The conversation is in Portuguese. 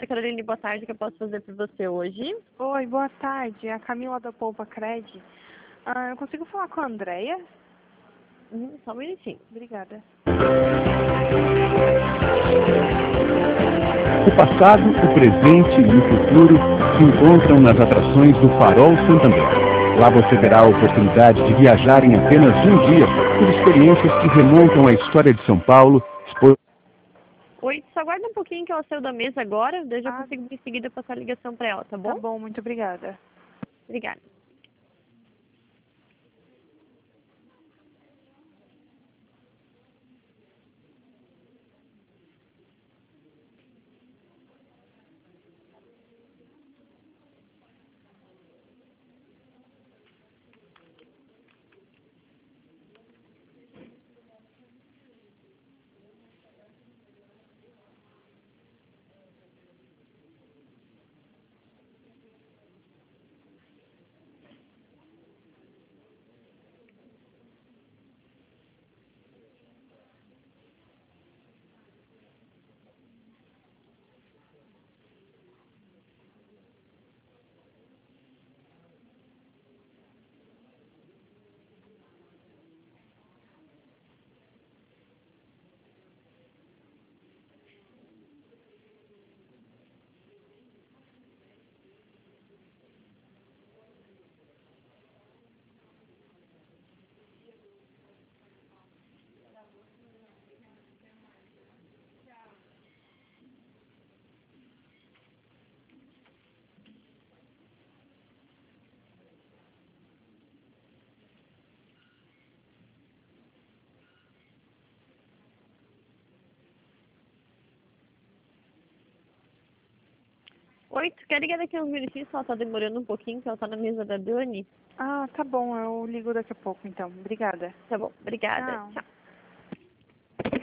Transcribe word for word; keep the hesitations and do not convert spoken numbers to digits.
Maria Caroline, boa tarde. O que eu posso fazer por você hoje? Oi, boa tarde. É a Camila da Poupa Cred. Ah, eu consigo falar com a Andrea? Uhum, só um minutinho. Obrigada. O passado, o presente e o futuro se encontram nas atrações do Farol Santander. Lá você terá a oportunidade de viajar em apenas um dia por experiências que remontam à história de São Paulo. Oi, só aguarda um pouquinho que ela saiu da mesa agora, daí eu já Ah. consigo em seguida passar a ligação para ela, tá bom? Tá bom, muito obrigada. Obrigada. Oi, tu quer ligar daqui a uns minutinhos, ela tá demorando um pouquinho, que ela tá na mesa da Dani? Ah, tá bom, eu ligo daqui a pouco então. Obrigada. Tá bom, obrigada. Tchau. Tchau.